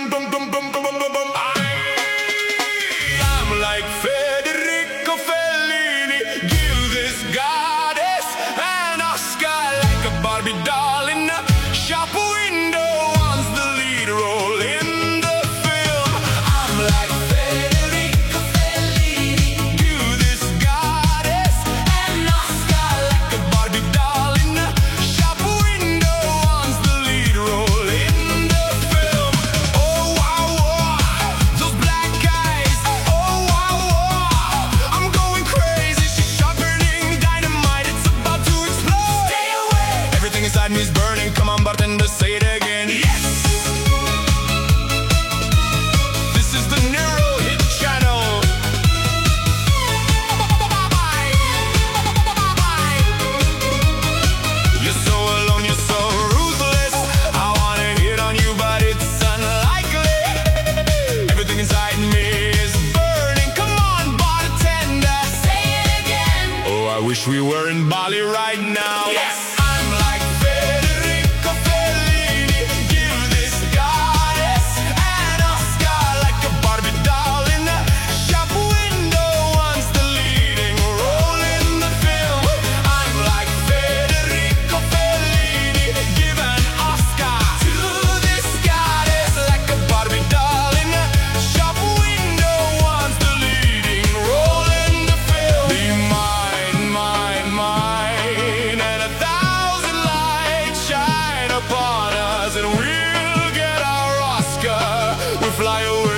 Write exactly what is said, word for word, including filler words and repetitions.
I'm like Federico Fellini. Give this goddess an Oscar like a Barbie doll in a shop window. Wants the lead role in the film. I'm like Federico Fellini. Give this goddess an Oscar like a Barbie doll in a shop window. Wants the lead role in the film. Oh wow, wow, those black eyes. Oh wow, wow, I'm going crazy. She's sharp, burning dynamite. It's about to explode. Stay away. Everything inside me is burning. Come on, bartender, say it again. Yes. This is the Neuro Hit Channel. You're so alone, you're so ruthless. I wanna hit on you, but it's unlikely. Everything inside me is burning. Come on, bartender, say it again. Oh, I wish we were in Bali right now. Yes. I'm like Federico Fellini. Give this goddess an Oscar like a Barbie doll in a shop window. Wants the leading role in the film. I'm like Federico Fellini. Give an Oscar to this goddess like a Barbie doll in a shop window. Wants the leading role in the film. Be mine, mine, mine, and a thousand lights shine upon us, and we'll get our Oscar. We'll fly away.